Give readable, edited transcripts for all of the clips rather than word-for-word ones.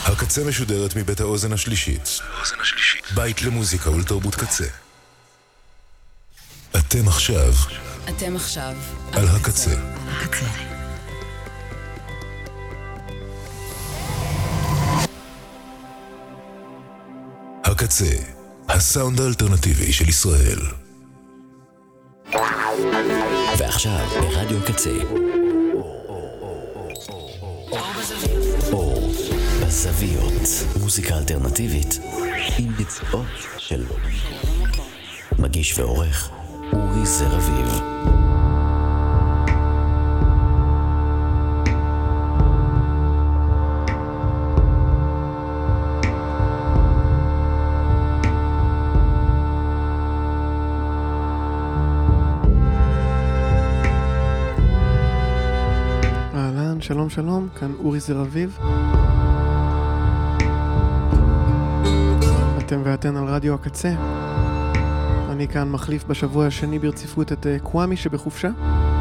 הקצה משודרת מבית האוזן השלישית. בית למוזיקה ולתרבות קצה. אתם עכשיו על הקצה. הקצה, הסאונד האלטרנטיבי של ישראל. ועכשיו ברדיו קצה. אור בזוויות, מוזיקה אלטרנטיבית עם ביצועות של מגיש ועורך אורי זרביב. שלום שלום, כאן אורי זרביב. אתם ואתן על רדיו הקצה. אני כאן מחליף בשבוע השני ברציפות את קוואמי שבחופשה.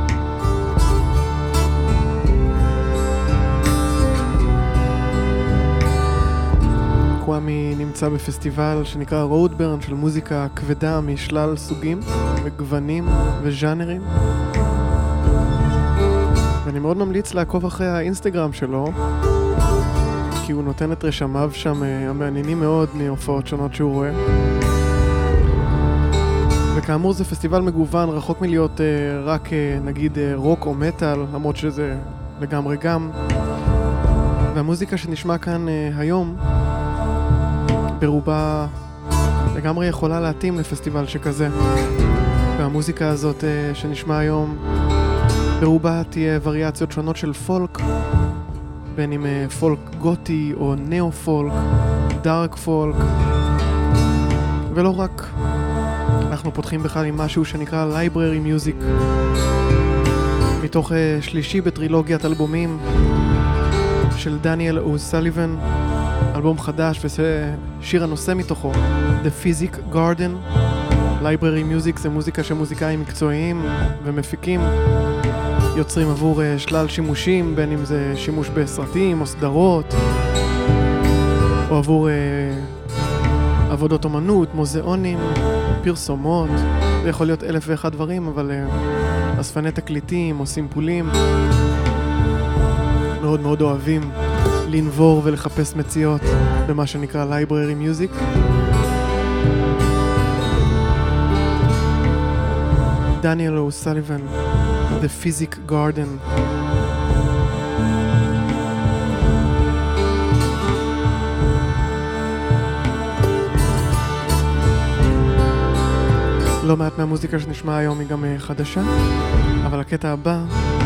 קוואמי נמצא בפסטיבל שנקרא רודברן של מוזיקה כבדה משלל סוגים וגוונים וז'אנרים. ואני מאוד ממליץ לעקוב אחרי האינסטגרם שלו, כי הוא נותן את רשמיו שם המעניינים מאוד מהופעות שונות שהוא רואה. וכאמור זה פסטיבל מגוון, רחוק מלהיות רק נגיד רוק או מטל, למרות שזה לגמרי גם. והמוזיקה שנשמע כאן היום ברובה לגמרי יכולה להתאים לפסטיבל שכזה. והמוזיקה הזאת שנשמע היום ברובה תהיה וריאציות שונות של פולק, בין אם פולק גותי או נאו פולק, דארק פולק, ולא רק. אנחנו פותחים בכלל עם משהו שנקרא לייבררי מיוזיק, מתוך שלישי בטרילוגיית אלבומים של דניאל אוסליבן, אלבום חדש ושיר הנושא מתוכו, The Physic Garden. לייבררי מיוזיק זה מוזיקה שמוזיקאים מקצועיים ומפיקים יוצרים עבור שלל שימושים, בין אם זה שימוש בסרטים או סדרות, או עבור עבודות אומנות, מוזיאונים, פרסומות. זה יכול להיות 1001 דברים, אבל אספני תקליטים או סימפולים מאוד מאוד אוהבים לנבור ולחפש מציאות במה שנקרא library music. דניאל אוסליבן, The Physic Garden. לא מעט מהמוזיקה שנשמע היום היא גם חדשה, אבל הקטע הבא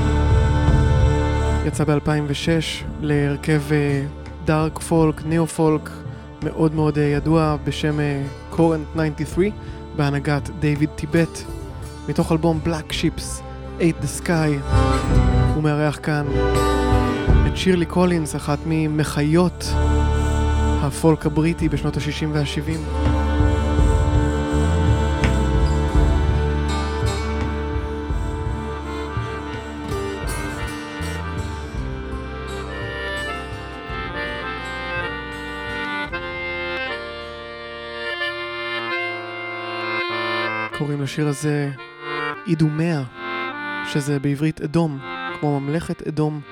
יצא ב-2006 להרכב דארק פולק, ניאו פולק מאוד מאוד ידוע בשם Current 93 בהנהגת דיוויד טיבט, מתוך אלבום Black Ships Ate the Sky. הוא מארח כאן את שירלי קולינס, אחת ממחיות הפולק הבריטי בשנות ה-60 וה-70. קוראים לשיר הזה אידומיה, שזה בעברית אדום, כמו ממלכת אדום.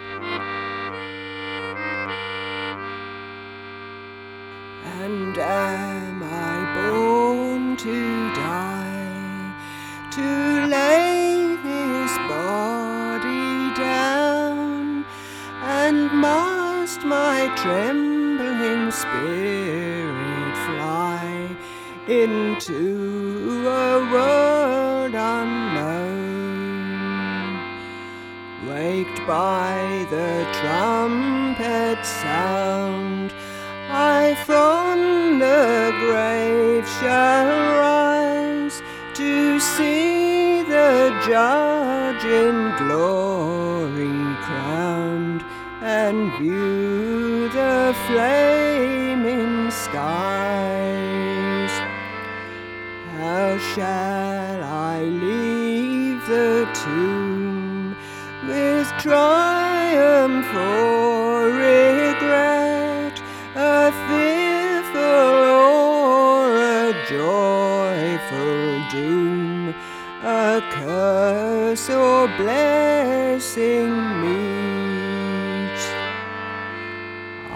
And am I born to die, to lay this body down, and must my trembling spirit fly into a world unknown, waked by the trumpet sound, I from the grave shall rise to see the judge in glory crowned, and view the flaming skies. How shall I leave the tomb with triumph or regret,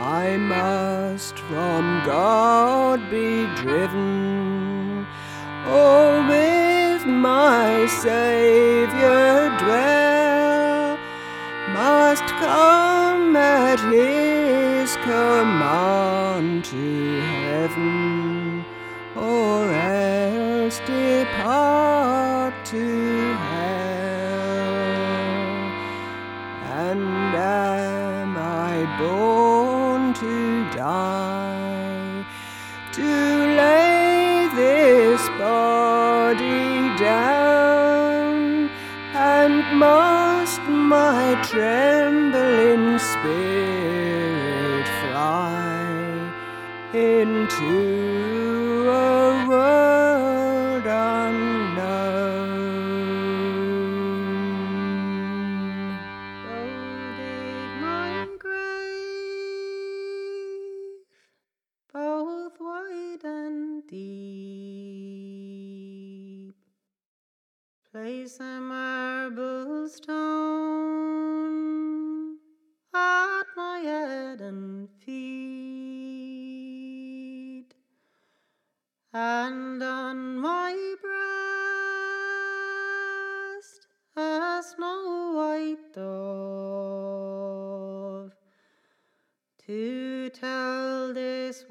I must from God be driven. Oh, with my Savior dwell, must come at his command to heaven, or else depart to hell. And am I born to die, to lay this body down, and must my trembling spirit fly into a world unknown? Oh, dig my grave, both wide and deep. Place a marble stone at my head and feet, and on my breast a snow-white dove, to tell this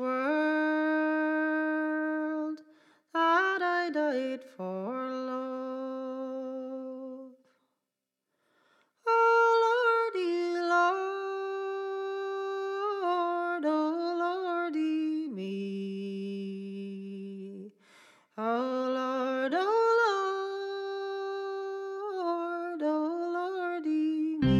world that I died for love. Oh Lordy, Lord, oh Lordy me. Oh Lord, oh Lord, oh Lordy me.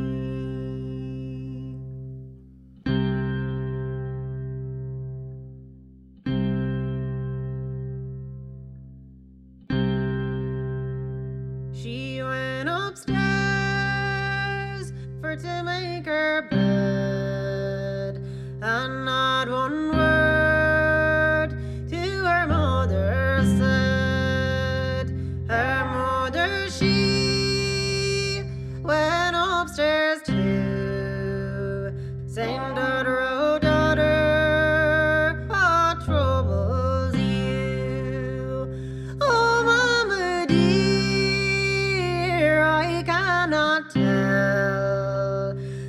She went upstairs for to make her bed, and not one word to her mother said. Her mother, she went upstairs too, saying, daughter, oh daughter, what troubles you? Oh mama dear, I cannot tell.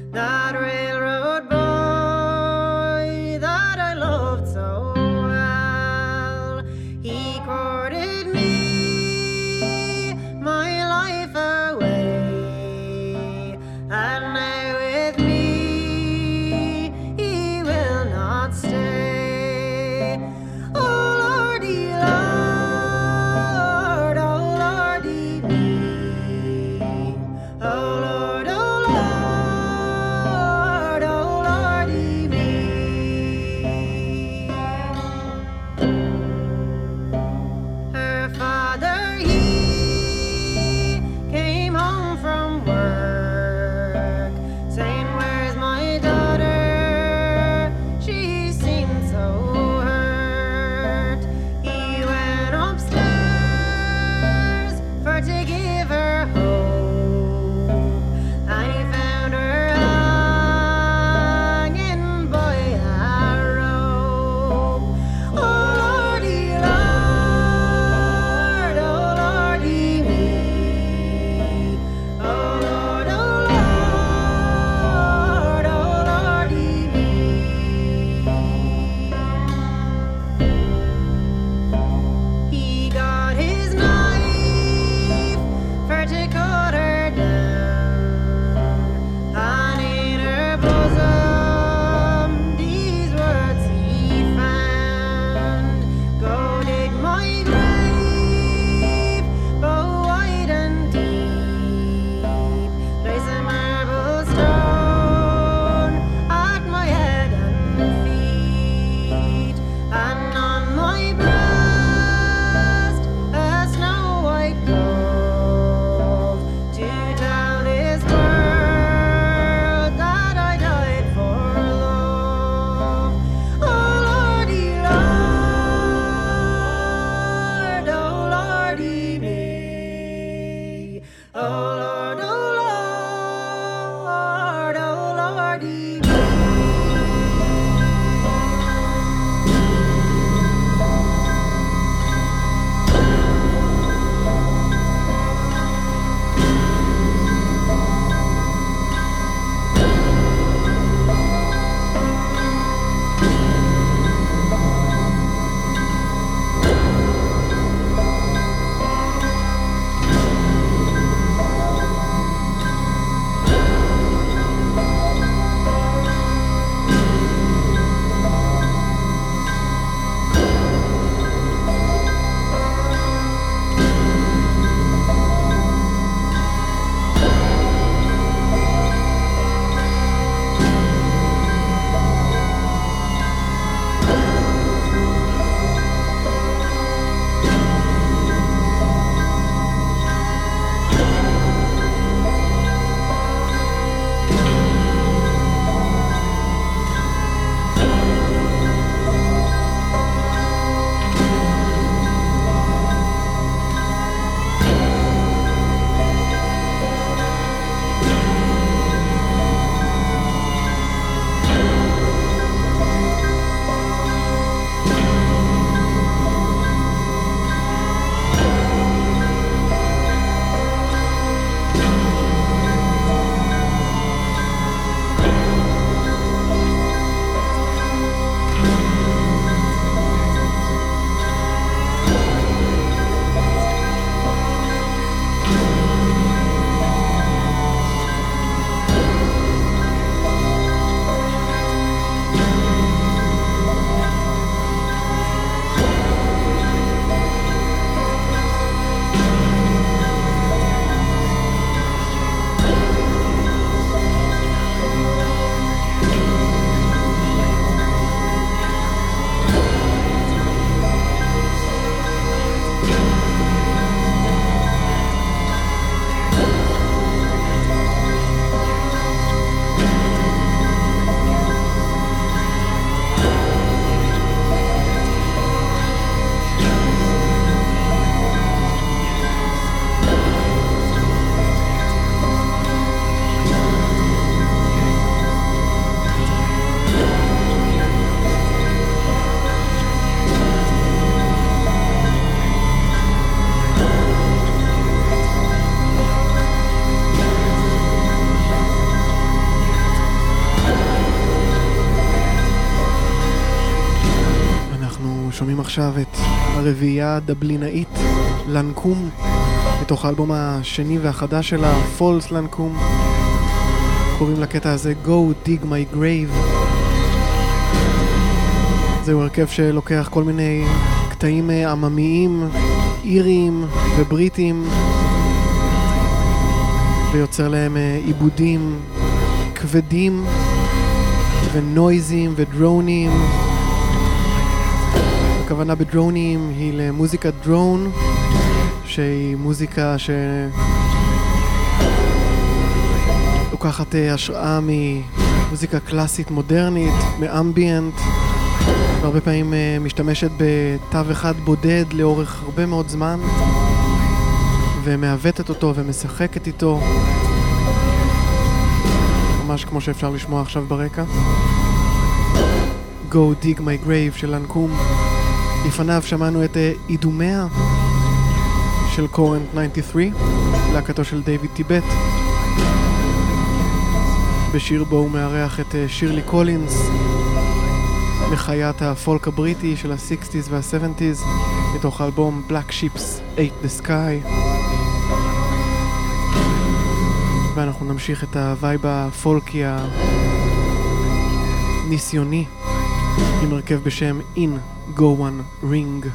שומעים עכשיו את הרביעייה הדבלינאית לנקום, מתוך האלבום השני והחדש שלה, פולס לנקום. קוראים לקטע הזה Go Dig My Grave. זהו הרכב שלוקח כל מיני קטעים עממיים, איריים ובריטיים, ויוצר להם עיבודים כבדים ונויזים ודרונים. הכוונה בדרונים היא למוזיקת דרון, שהיא מוזיקה שלוקחת השראה ממוזיקה קלאסית מודרנית, מאמביאנט, והרבה פעמים משתמשת בתו אחד בודד לאורך הרבה מאוד זמן, ומעוותת אותו ומשחקת איתו, ממש כמו שאפשר לשמוע עכשיו ברקע. Go Dig My Grave של לנקום. לפניו שמענו את אידומיה של קורנט 93, להקתו של דיוויד טיבט, בשיר בו הוא מארח את שירלי קולינס, מחיית הפולק הבריטי של ה-60s וה-70s, מתוך האלבום Black Ships Ate the Sky. ואנחנו נמשיך את הווייב הפולקי הניסיוני עם הרכב בשם In Go One Ring.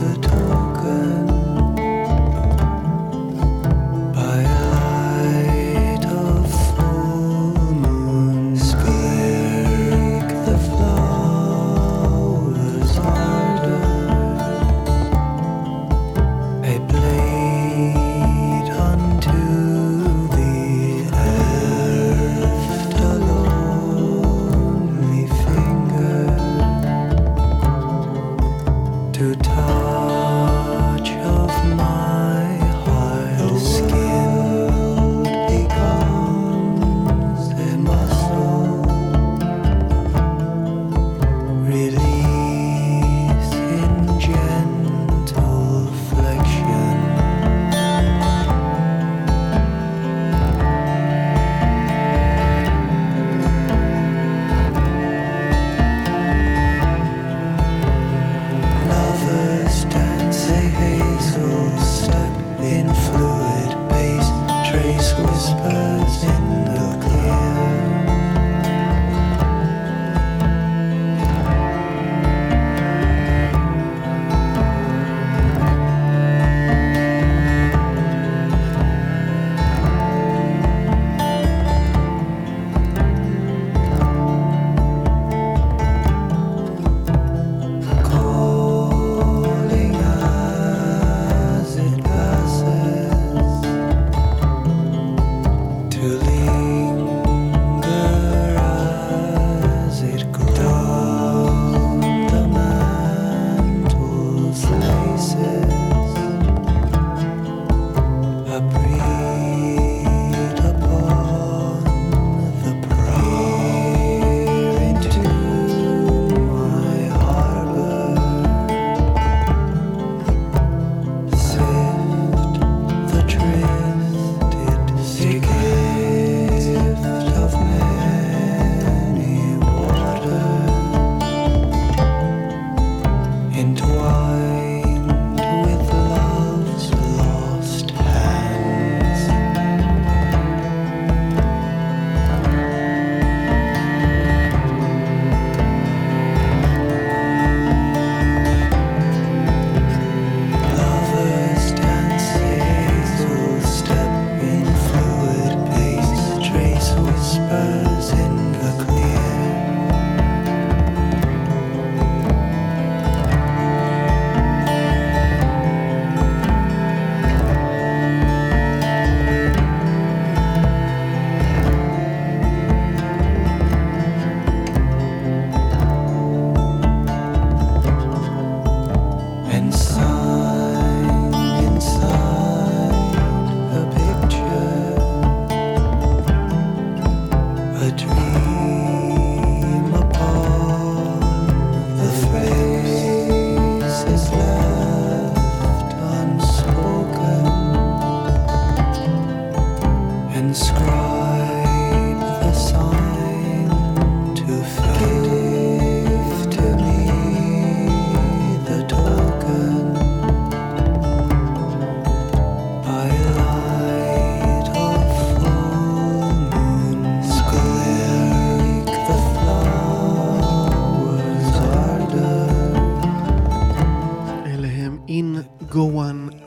By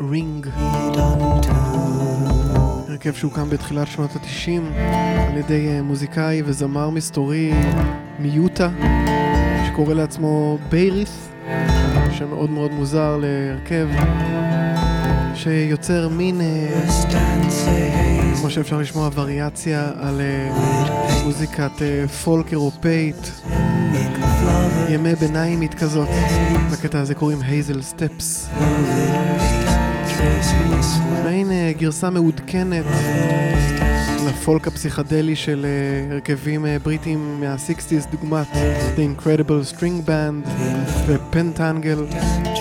Ring. הרכב שהוקם בתחילת שנות ה-90 על ידי מוזיקאי וזמר מסתורי מיוטה שקורא לעצמו בייריס, שמאוד מאוד מוזר להרכב שיוצר מין כמו שאפשר לשמוע וריאציה על מוזיקת פולק אירופאית ימי ביניימית כזאת. לקטע הזה קוראים הייזל סטפס, מעין גרסה מעודכנת לפולק הפסיכדלי של הרכבים בריטים מה-60s דוגמת The Incredible String Band ו-Pentangle.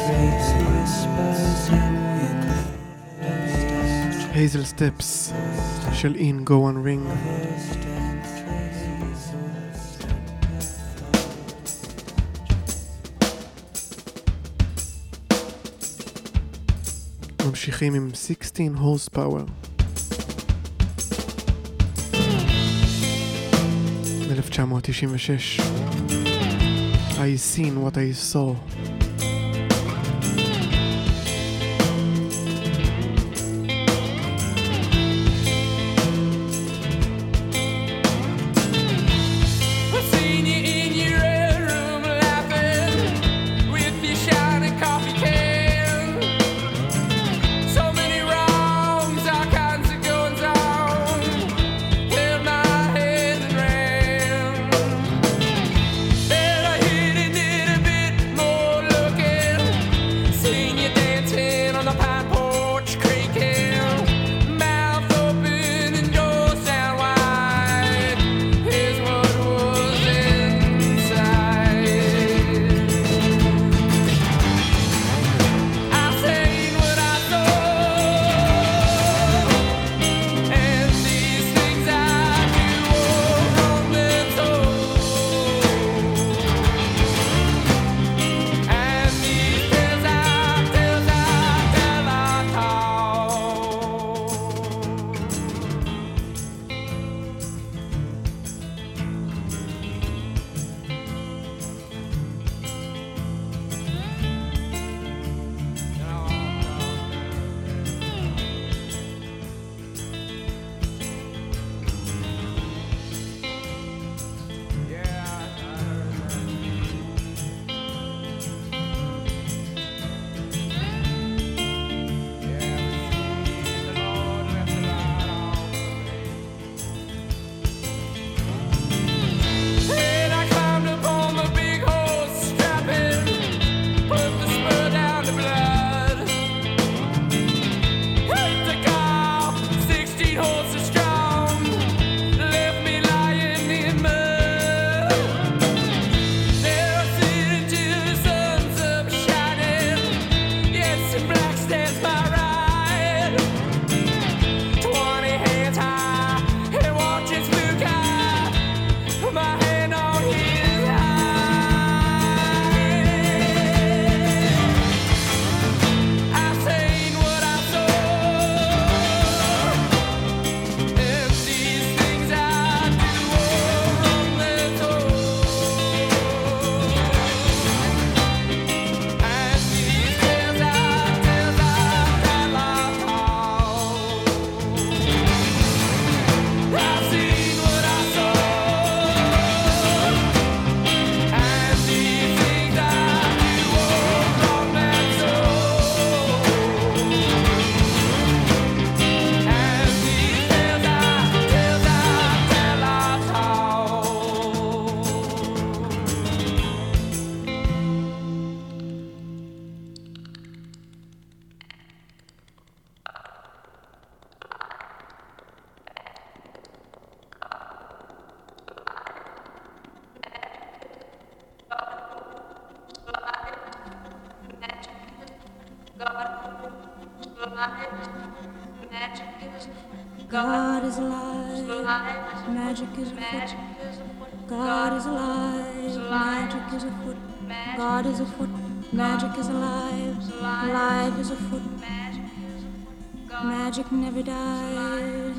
הייזל סטפס של In Go On Ring. ממשיכים עם 16 horsepower. 1996. I seen what I saw. God is alive, magic is afoot. God is alive, magic is afoot. God is afoot, magic is alive, alive is afoot. Magic never died,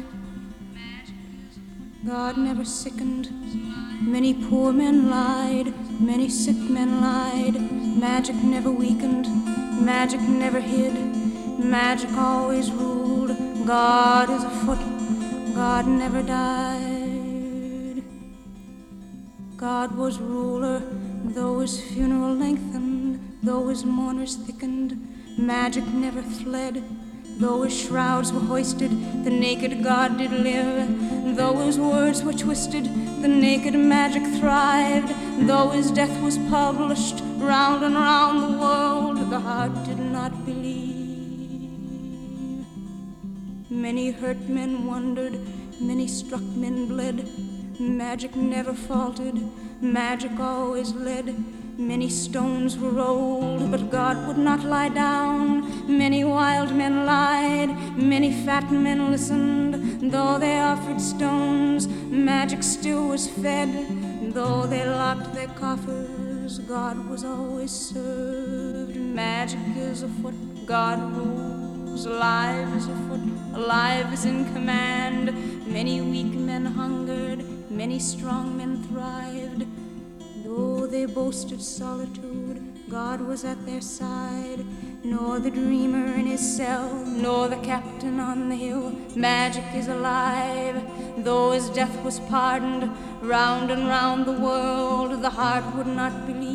God never sickened. Many poor men lied, many sick men lied. Magic never weakened, magic never hid. Magic always ruled. God is afoot. God never died. God was ruler, though his funeral lengthened, though his mourners thickened. Magic never fled. Though his shrouds were hoisted, the naked God did live. Though his words were twisted, the naked magic thrived. Though his death was published round and round the world, the heart did not believe. Many hurt men wondered, many struck men bled. Magic never faltered, magic always led. Many stones were rolled, but God would not lie down. Many wild men lied, many fat men listened. Though they offered stones, magic still was fed. Though they locked their coffers, God was always served. Magic is afoot, God rules. Alive is afoot, alive is in command. Many weak men hungered, many strong men thrived. Though they boasted solitude, God was at their side. Nor the dreamer in his cell, nor the captain on the hill. Magic is alive. Though his death was pardoned, round and round the world, the heart would not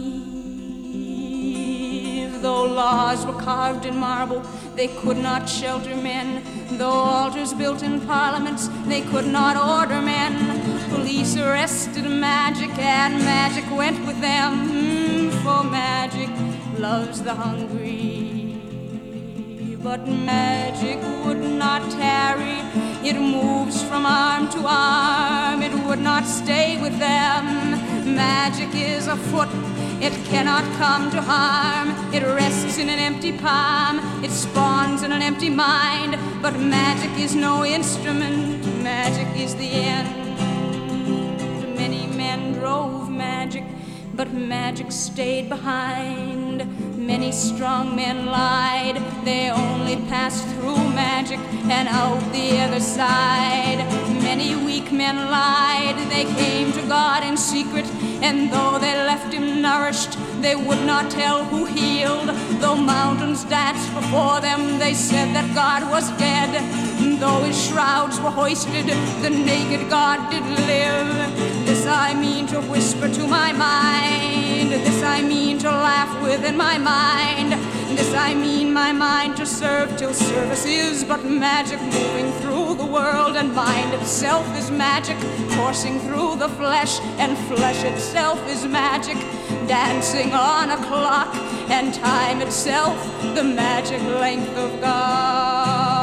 believe. Though laws were carved in marble, they could not shelter men. Though altars built in parliaments, they could not order men. Police arrested magic, and magic went with them. For magic loves the hungry. But magic would not tarry. It moves from arm to arm. It would not stay with them. Magic is afoot. It cannot come to harm. It rests in an empty palm. It spawns in an empty mind. But magic is no instrument. Magic is the end. Many men drove magic, but magic stayed behind. Many strong men lied. They only passed through magic and out the other side. Many weak men lied. They came to God in secret, and though they left him nourished, they would not tell who healed. Though mountains danced before them, they said that God was dead. Though his shrouds were hoisted, the naked God did live. This I mean to whisper to my mind. This I mean to laugh with in my mind. This I mean my mind to serve till service is but magic moving through the world, and mind itself is magic coursing through the flesh, and flesh itself is magic dancing on a clock, and time itself the magic length of God.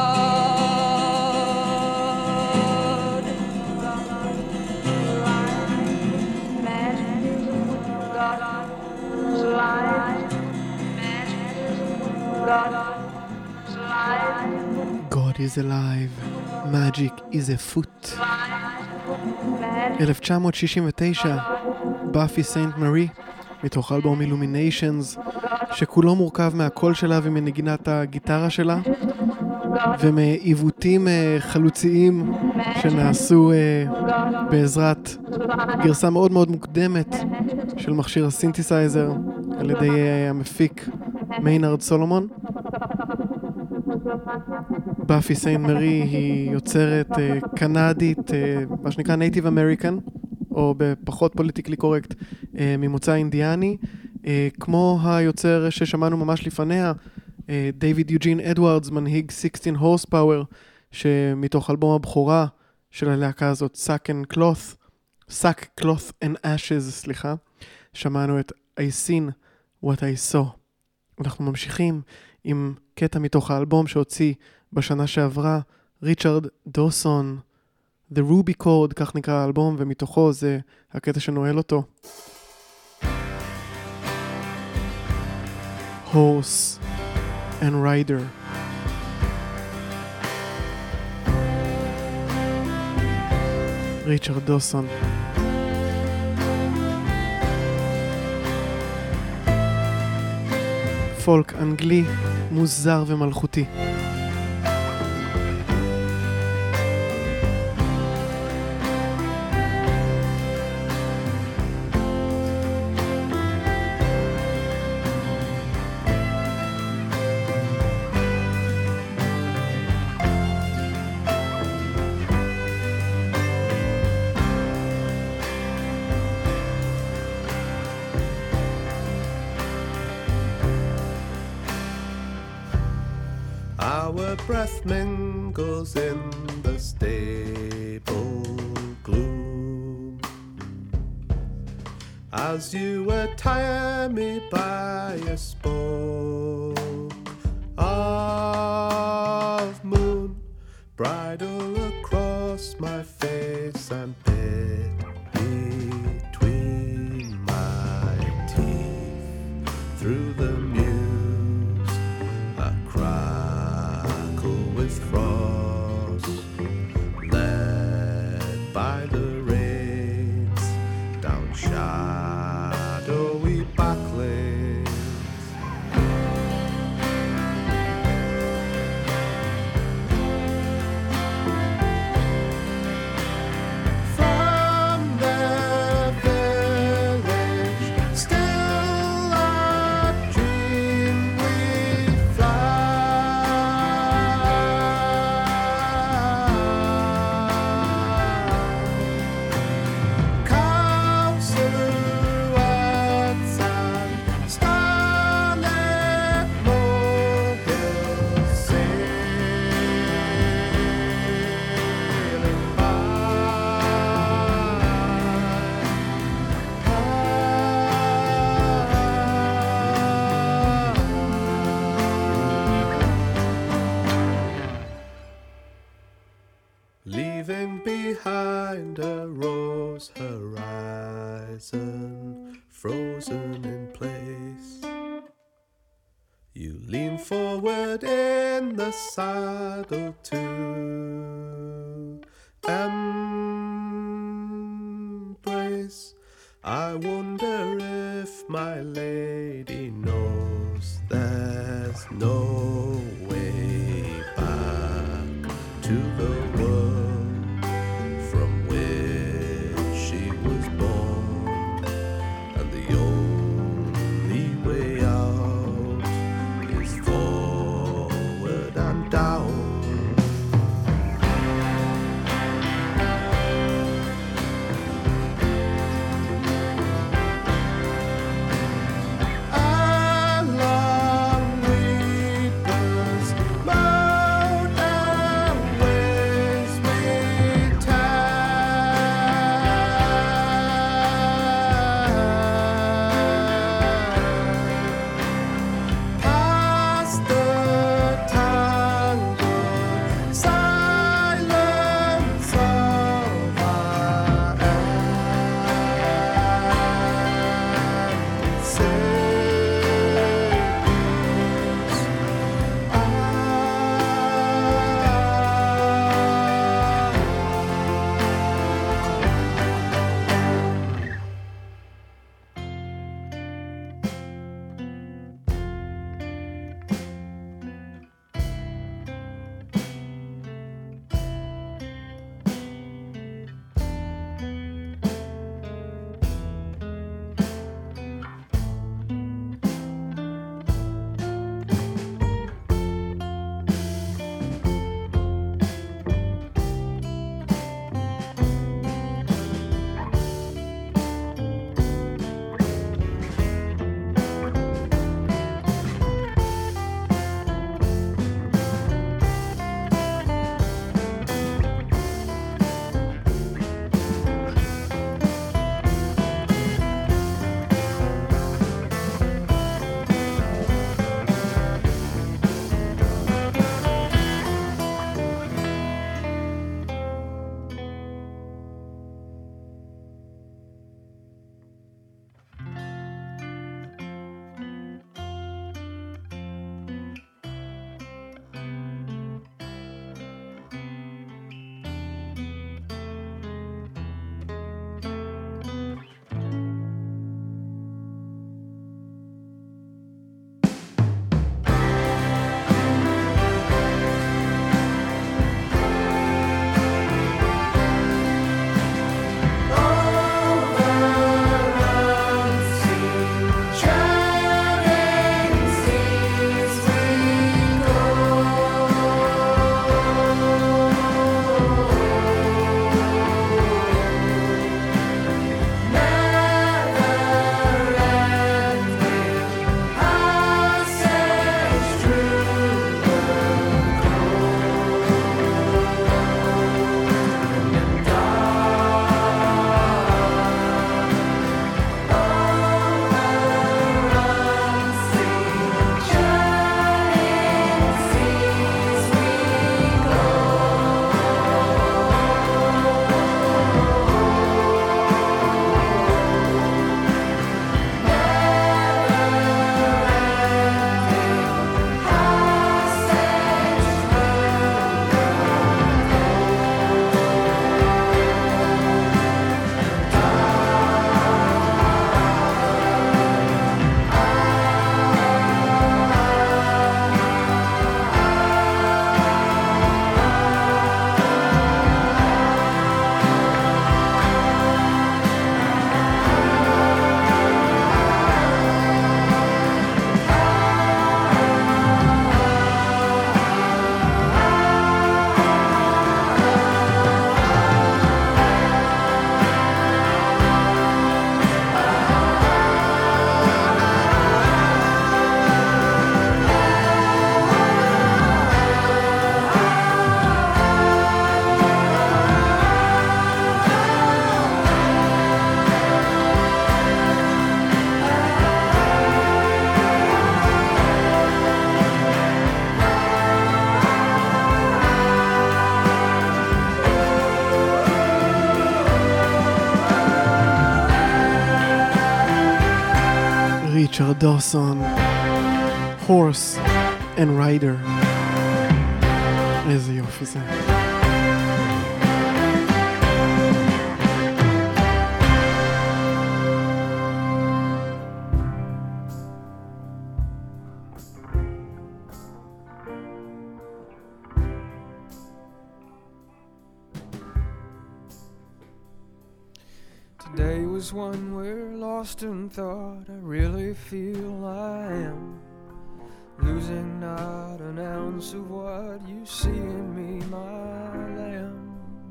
God is alive, magic is afoot. 1969, באפי סנט מרי, מתוך אלבום Illuminations, שכולו מורכב מהקול שלה ומנגינת הגיטרה שלה, ומעיוותים חלוציים שנעשו בעזרת גרסה מאוד מאוד מוקדמת של מכשיר הסינתסייזר על ידי המפיק מיינרד סולומון. באפי סנט מרי היא יוצרת קנדית, מה שנקרא נייטיב אמריקן, או בפחות פוליטיקלי קורקט, ממוצא אינדיאני, כמו היוצר ששמענו ממש לפניה, דיוויד יוג'ין אדוארדס, מנהיג 16 Horsepower, שמתוך אלבום הבכורה של הלהקה הזאת, Sack Cloth and Ashes, סליחה, שמענו את I Seen What I Saw. אנחנו ממשיכים עם קטע מתוך האלבום שהוציא בשנה שעברה, ריצ'רד דוסון, The Ruby Chord, כך נקרא האלבום, ומתוכו זה הקטע שנועל אותו. Horse and Rider. ריצ'רד דוסון. פולק אנגלי מוזר ומלכותי. breath mingles in the stable gloom. As you attire me by a spoke of moon, bridle across my face and bit between my teeth. Through the muse, a crackle with frost, led by the rains down shadowy backlands. From the village, still a dream we fly. Cow silhouettes and starlit molehills sailing by. Leaving behind a rose horizon, frozen in place. You lean forward in the saddle to embrace. I wonder if my lady knows there's no way back to the world from which she was born, and the only way out is forward and down. Along reapers, mowed and ways ריצ'רד דורסון, Horse and Rider. איזה יופי זה. Today was one where lost in thought I really feel I am losing not an ounce of what you see in me, my lamb.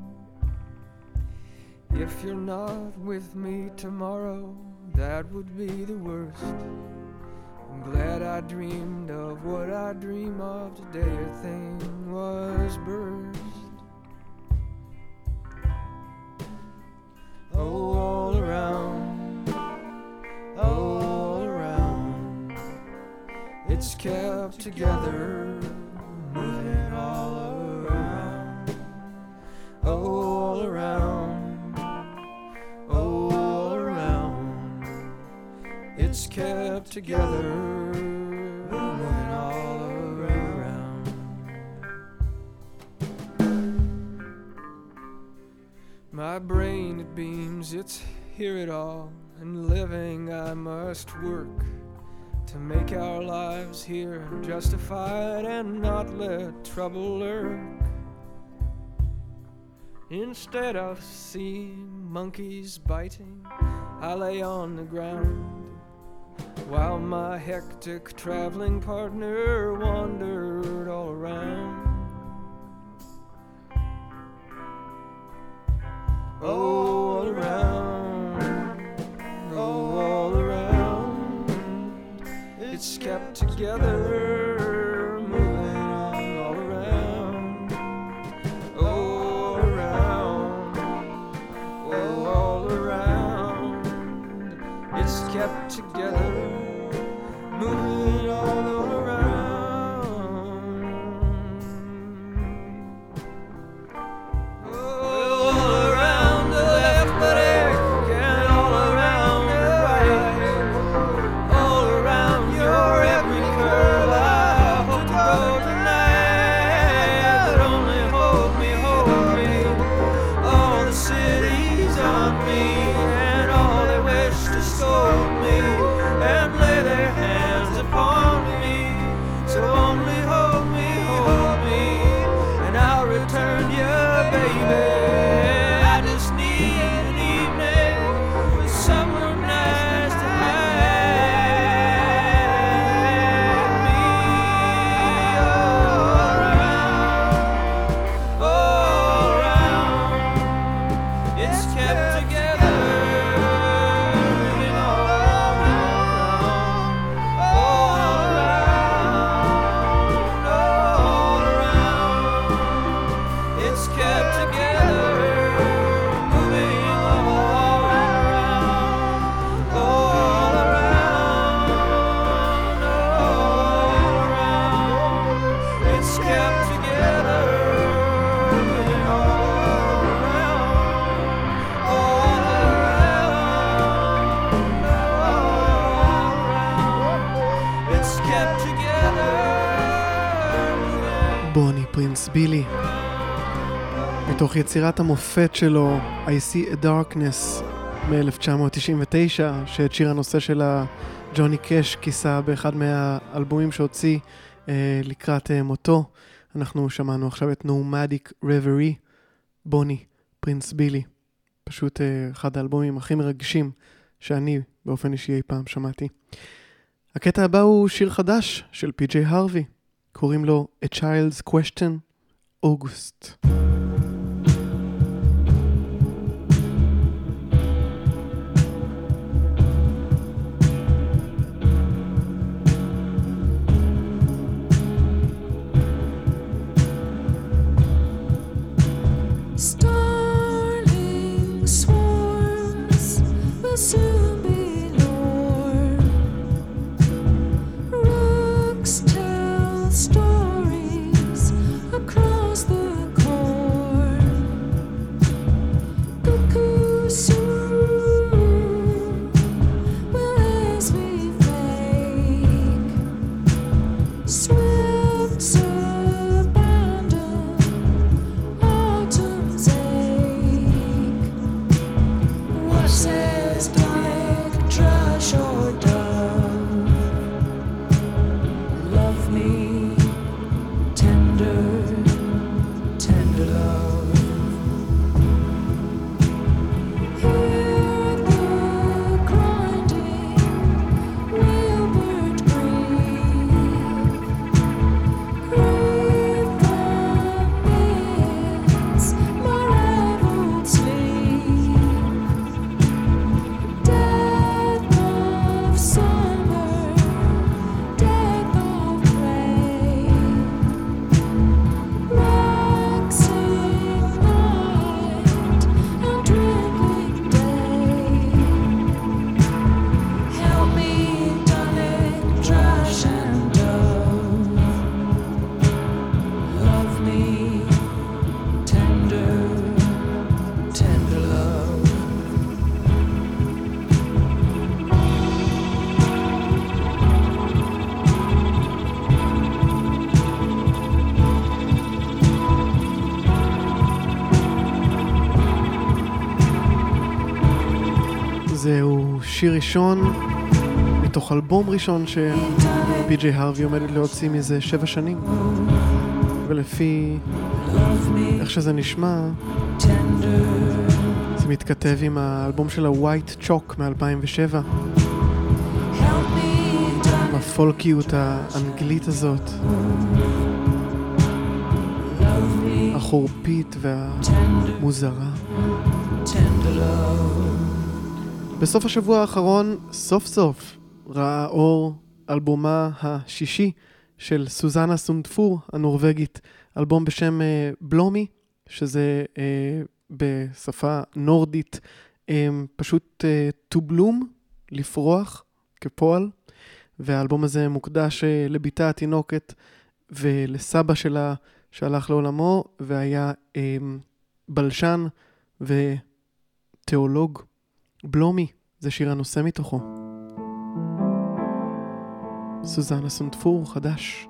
If you're not with me tomorrow, that would be the worst. I'm glad I dreamed of what I dream of today. A thing was burst. Oh, all around, all around, it's kept together, moving all around. Oh, all around, all around, it's kept together, moving all around. My brain, it beams, it's hear it all, and living I must work to make our lives here justified and not let trouble lurk. Instead of seeing monkeys biting, I lay on the ground while my hectic traveling partner wandered all around. Oh, all around, oh, all around, it's kept together, moving all around. Oh, all around, oh, all around, it's kept together, moving all around. בוני פרינס בילי, מתוך יצירת המופת שלו I See a Darkness מ-1999, שאת שיר הנושא שלה ג'וני קש כיסה באחד מהאלבומים שהוציא לקראת מותו. אנחנו שמענו עכשיו את Nomadic Reverie, בוני פרינס בילי, פשוט אחד האלבומים הכי מרגשים שאני באופן אישי אי פעם שמעתי. הקטע הבא הוא שיר חדש של פי.ג'יי הרווי, קוראים לו A Child's Question, אוגוסט. Starling swarms will soon be Lord. Rooks tell stories across the corn. Cuckoo soon will as we fade. שיר ראשון מתוך אלבום ראשון שפי.ג'יי הרווי עומדת להוציא מזה 7 שנים, ולפי איך שזה נשמע זה מתכתב עם האלבום של ה-White Chalk מ-2007, עם הפולקיות האנגלית הזאת, החורפית והמוזרה. בסוף השבוע האחרון סוף סוף ראה אור אלבומה השישי של סוזנה סונדפור הנורווגית, אלבום בשם בלומי, שזה בשפה נורדית פשוט to bloom, לפרוח כפועל, והאלבום הזה מוקדש לביתה התינוקת ולסבא שלה שהלך לעולמו והיה בלשן ותיאולוג. בלומי זה שיר הנושא מתוכו. סוזנה סונדפור חדש.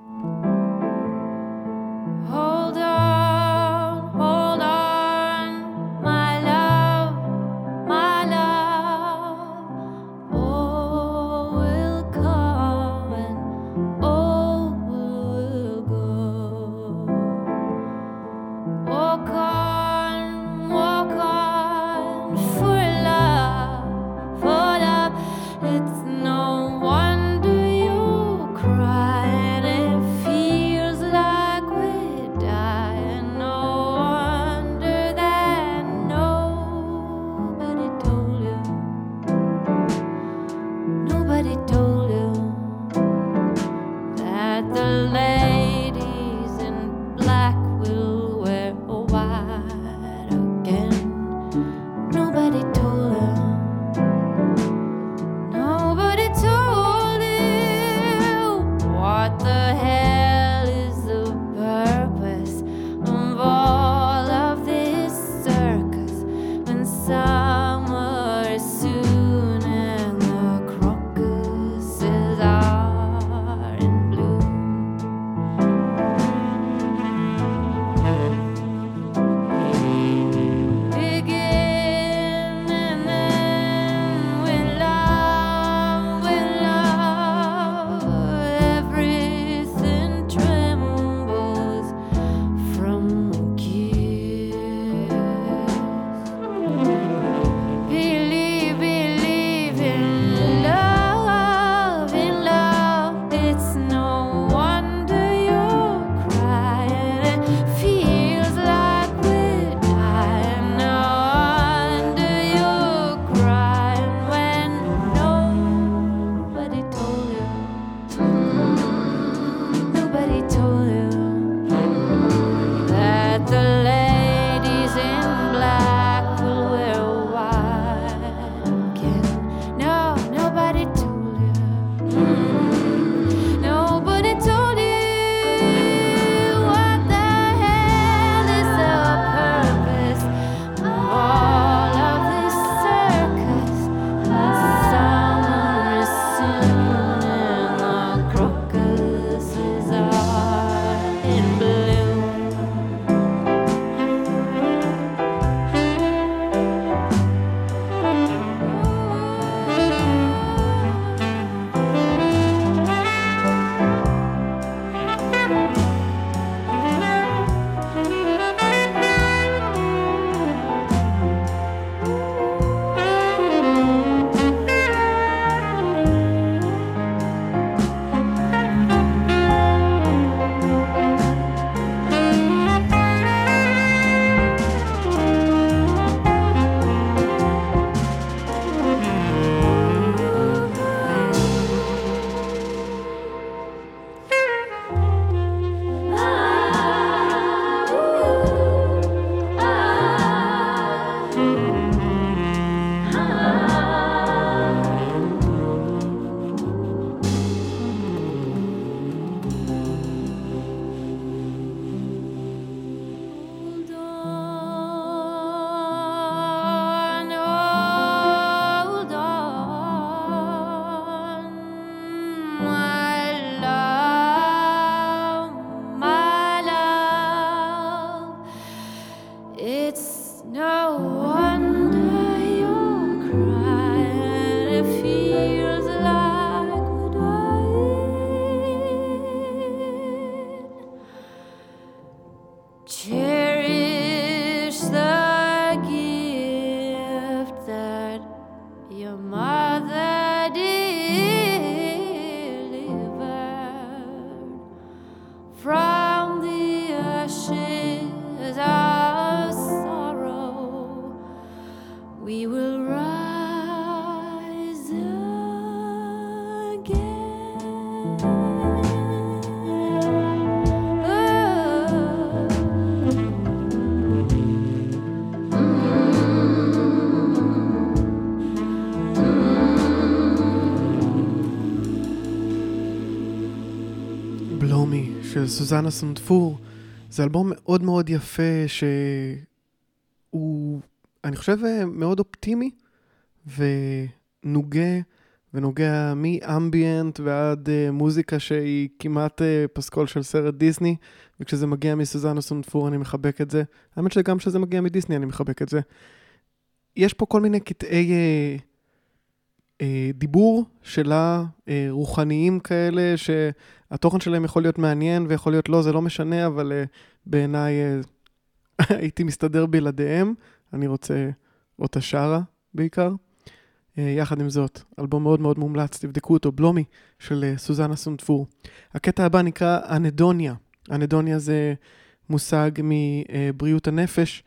It's no wonder you cry if you סוזנה סונדפור. זה אלבום מאוד מאוד יפה שהוא, אני חושב, מאוד אופטימי ונוגע, ונוגע מאמביאנט ועד מוזיקה שהיא כמעט פסקול של סרט דיסני, וכשזה מגיע מסוזנה סונדפור אני מחבק את זה. האמת שגם כשזה מגיע מדיסני אני מחבק את זה. יש פה כל מיני קטעי דיבור שלה, רוחניים כאלה, שהתוכן שלהם יכול להיות מעניין ויכול להיות לא, זה לא משנה, אבל בעיניי הייתי מסתדר בלעדיהם. אני רוצה אותה שרה בעיקר. יחד עם זאת, אלבום מאוד מאוד מומלץ, תבדקו אותו, בלומי של סוזנה סונדפור. הקטע הבא נקרא אנדוניה. אנדוניה זה מושג מבריאות הנפש,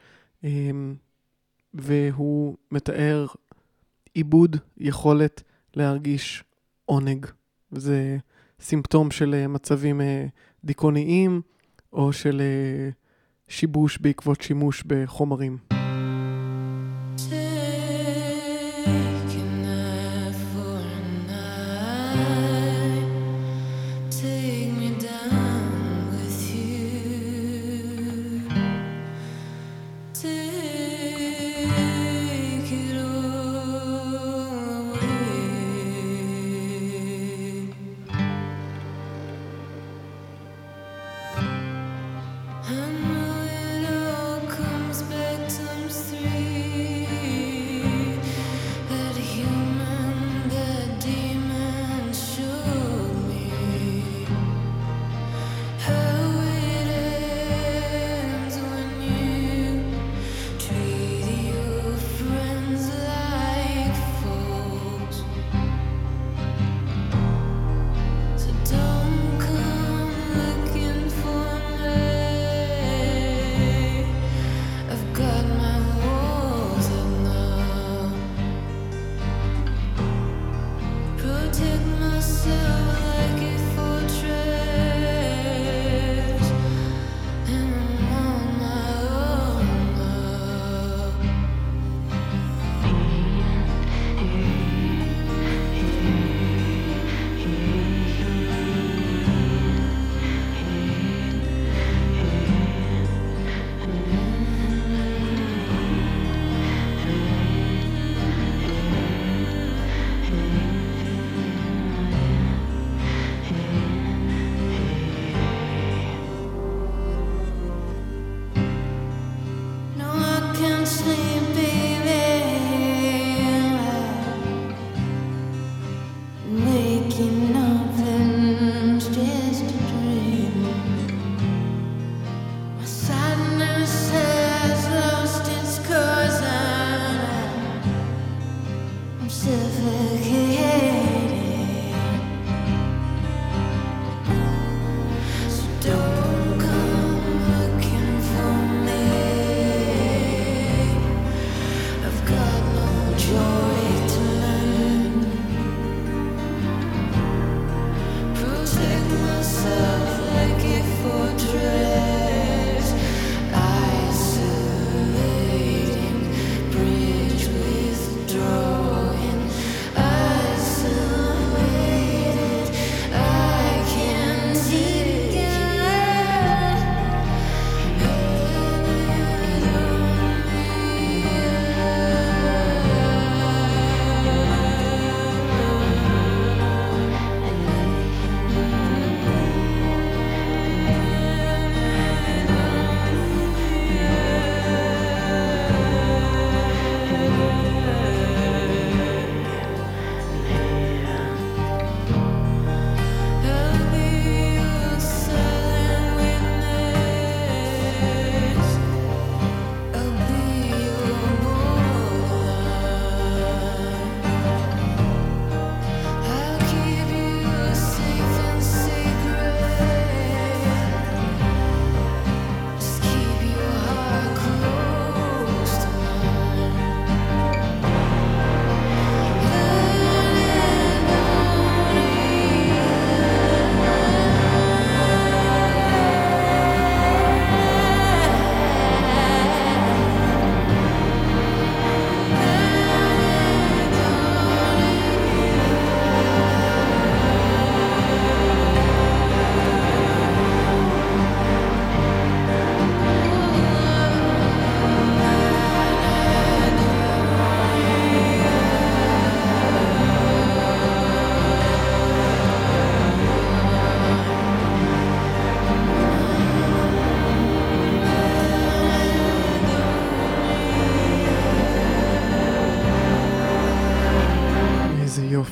והוא מתאר עיבוד יכולת להרגיש עונג. וזה סימפטום של מצבים דיכאוניים, או של שיבוש בעקבות שימוש בחומרים. I know it all comes back to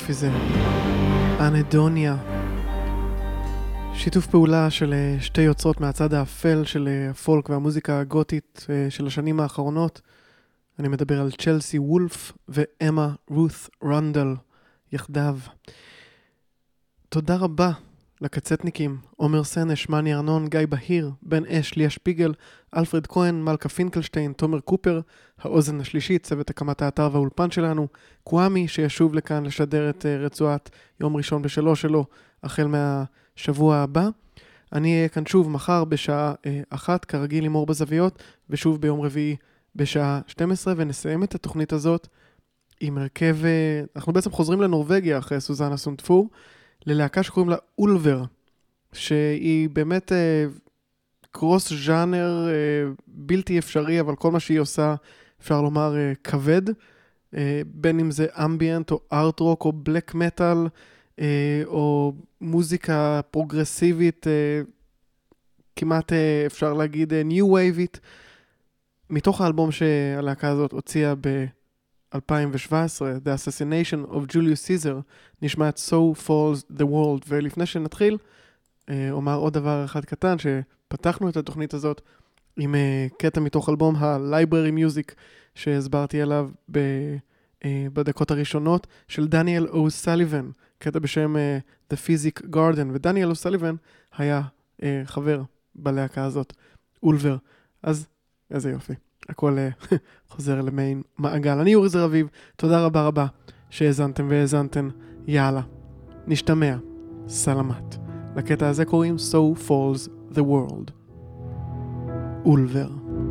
יופי זה. אנדוניה. שיתוף פעולה של שתי יוצרות מהצד האפל של הפולק והמוזיקה הגותית של השנים האחרונות. אני מדבר על צ'לסי וולף ואמה רות רונדל יחדיו. תודה רבה לקצטניקים, עומר סנש, מני ארנון, גיא בהיר, בן אש, ליה שפיגל, אלפרד כהן, מלכה פינקלשטיין, תומר קופר, האוזן השלישית, צוות הקמת האתר והאולפן שלנו, קוואמי שישוב לכאן לשדר את רצועת יום ראשון ב3 שלו החל מהשבוע הבא. אני אהיה כאן שוב מחר בשעה 1 כרגיל עם אור בזוויות, ושוב ביום רביעי בשעה 12, ונסיים את התוכנית הזאת עם הרכב, אנחנו בעצם חוזרים לנורווגיה אחרי סוזנה סונטפור, ללהקה שקוראים לה אולבר, שהיא באמת קרוס ז'אנר בלתי אפשרי, אבל כל מה שהיא עושה אפשר לומר כבד, בין אם זה אמביאנט או ארט רוק או בלק מטל, או מוזיקה פרוגרסיבית, כמעט אפשר להגיד ניו וייבית, מתוך האלבום שהלהקה הזאת הוציאה ב-2017, The Assassination of Julius Caesar, נשמע את So Falls the World. ולפני שנתחיל, אומר עוד דבר אחד קטן, שפתחנו את התוכנית הזאת עם קטע מתוך אלבום ה-Library Music, שהסברתי עליו בדקות הראשונות, של דניאל אוסליבן, קטע בשם The Physic Garden, ודניאל אוסליבן היה חבר בלהקה הזאת, אולבר. אז איזה יופי, הכל חוזר למעין מעגל. אני אורי זר אביב, תודה רבה רבה שהאזנתם והאזנתן. יאללה, נשתמע, סלמת. לקטע הזה קוראים So Falls the World. אולבר.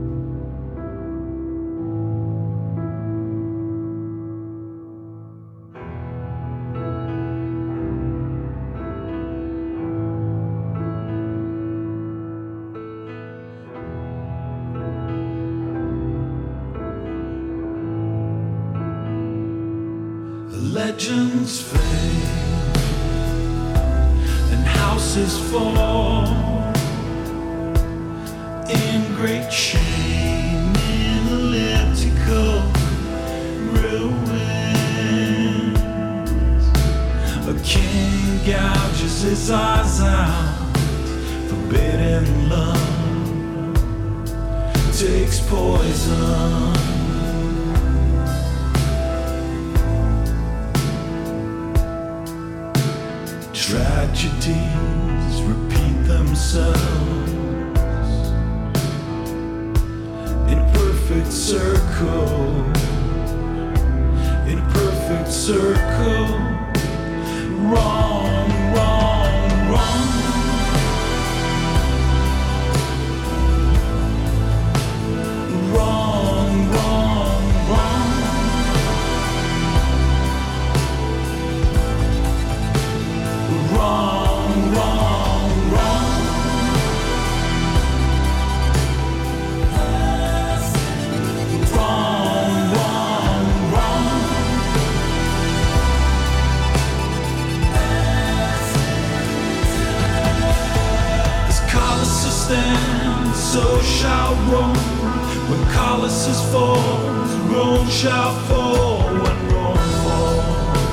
Legends fade and houses fall in great shame in elliptical ruins. A king gouges his eyes out, forbidden love takes poison. Tragedies repeat themselves in perfect circle, in perfect circle. Wrong, wrong, wrong. Wrong, wrong, wrong. Wrong, wrong, wrong. Wrong, wrong, wrong. As Colossus stands, so shall Rome. When Colossus falls, Rome shall fall. When Rome falls,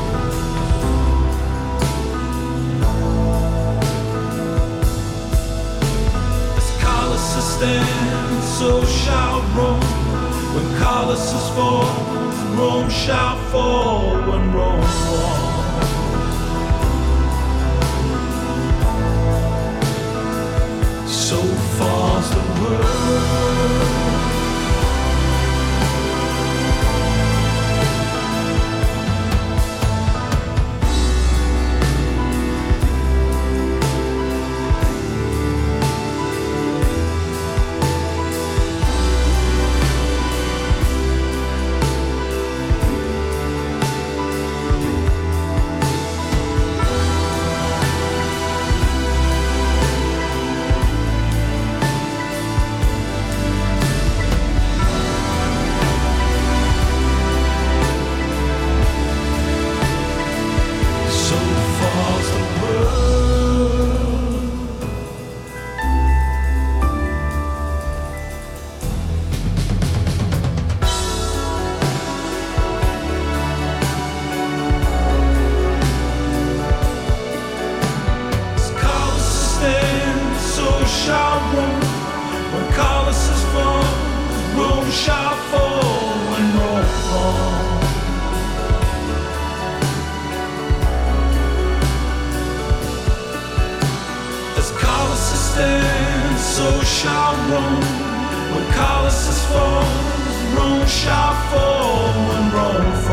stand, so shall Rome. When Colossus falls, Rome shall fall. When Rome falls, so falls the world. shall roam when Colossus falls. Rome shall fall when Rome falls.